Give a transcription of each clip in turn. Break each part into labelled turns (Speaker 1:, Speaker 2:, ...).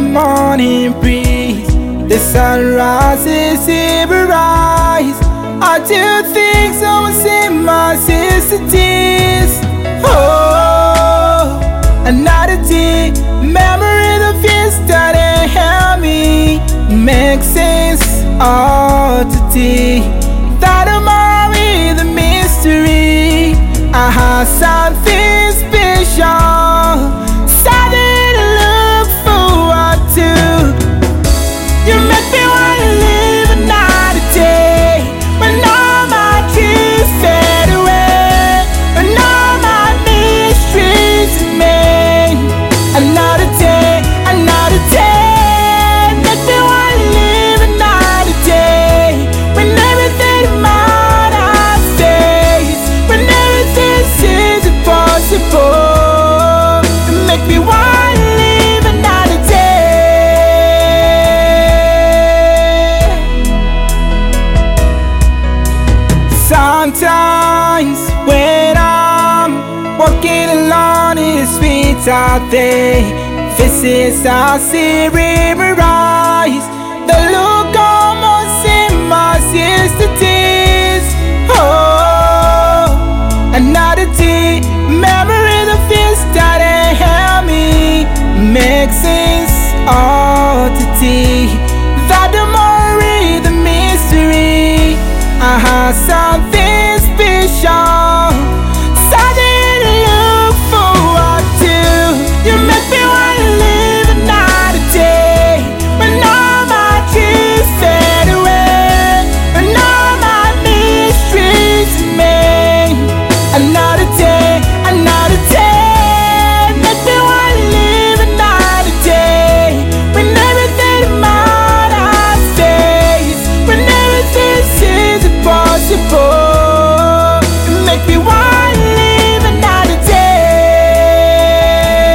Speaker 1: morning breeze, the sunrise is ever rise. I do things I was in my sisters. Oh, another day, memory of yesterday help me make sense of today. That tomorrow is the mystery. I have something special, something to look forward to. You make me wanna live another day, when all my dreams fade away, when all my mysteries remain. Another day, another day. Make me wanna live another day, when everything matters stays, when everything seems impossible. Make me wanna live another day. Sometimes when I'm walking alone in the streets out there, faces I see in my eyes, the look almost in my yesterday's. Oh, another day, memories of yesterday help me make sense of today. That the more the mystery, I have something special, something to look forward to. You make me wanna live another day, when all my dreams fade away, when all my mysteries remain. Another day, another day. Make me wanna live another day, when everything matters stays, when everything seems impossible. Make me wanna live another day.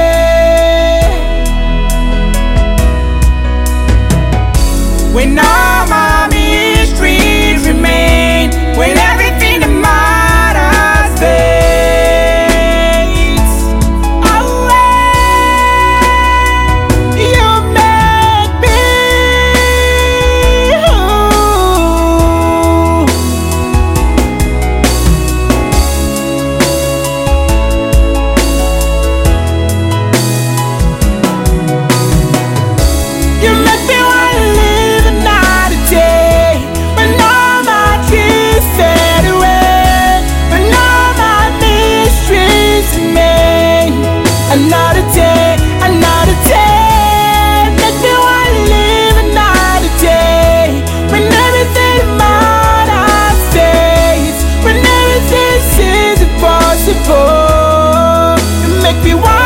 Speaker 1: When all my mysteries remain, when everything that matters fades away, you make me whole. You make me wanna live another day, when all my dreams fade away, when all my mysteries remain. Another day, another day. Make me wanna live another day, when everything matters stays, when everything seems impossible. Make me wanna